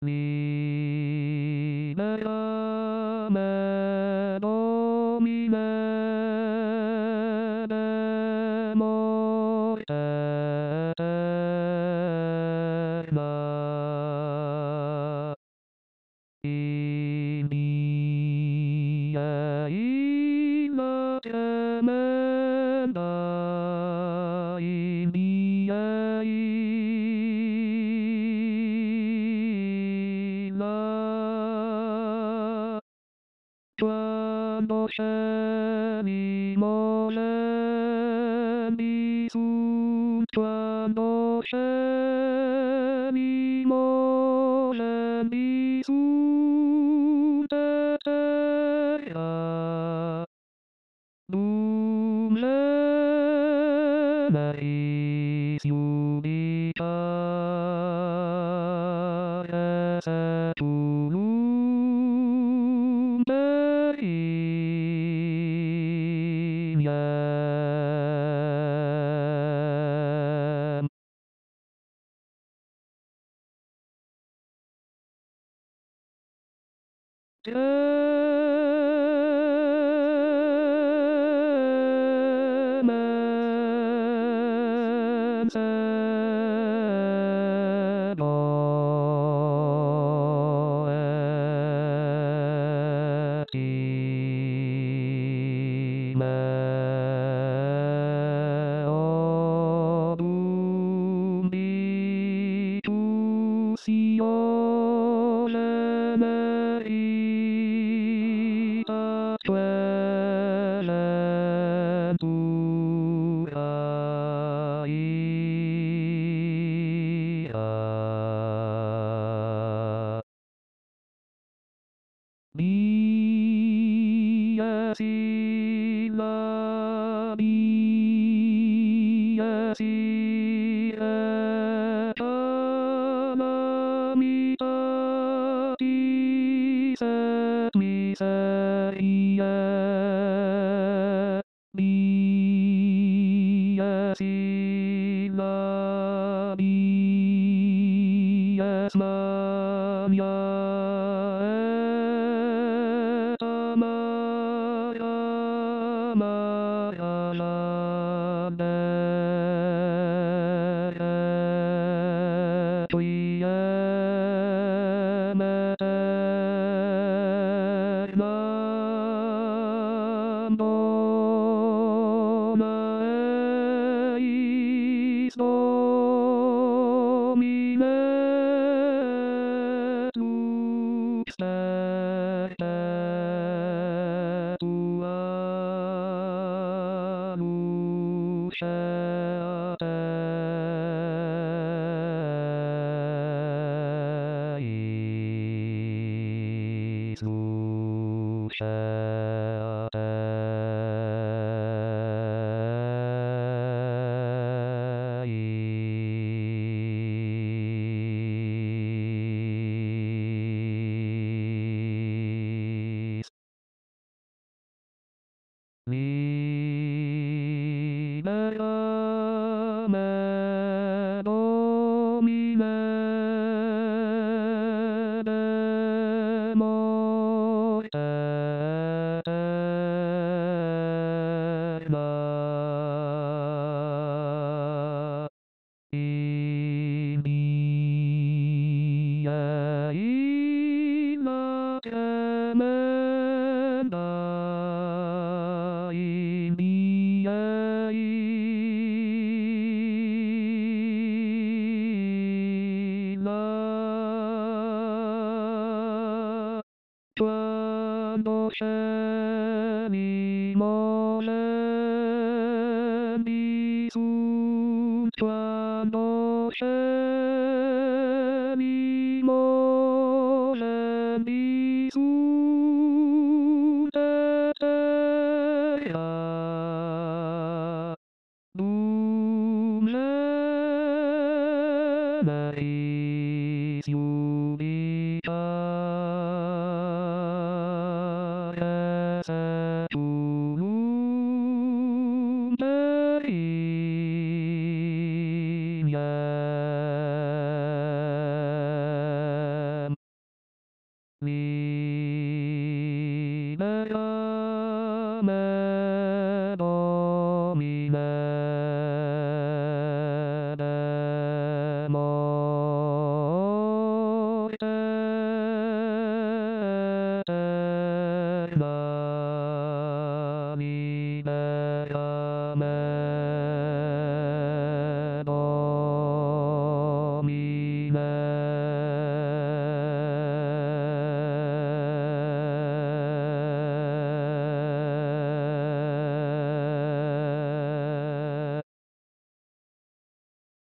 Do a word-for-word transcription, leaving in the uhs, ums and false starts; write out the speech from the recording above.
Libera me Domine de morte eterna. In die illa tremenda, in die illa. Quando scemimo scemi sunt, quando scemimo scemi sunt et terra. Dum lemeris iubicare setulum perignem. Tremens edo et timeo dum merita tuelentura ia. Dies illa, dies ira calamitatis et miseriae. Dies illa, dies mania et amara, amara laudere tuiem aeternam dona eis Domine et lux perpetua luceat eis, luceat eis. Libera me Domine de morte eterna. In die illa tremenda, in die illa. Quando scemimo scemi sunt, quando scemimo scemi sunt et terra. Dum lemeris iubicare setulum perignem. me.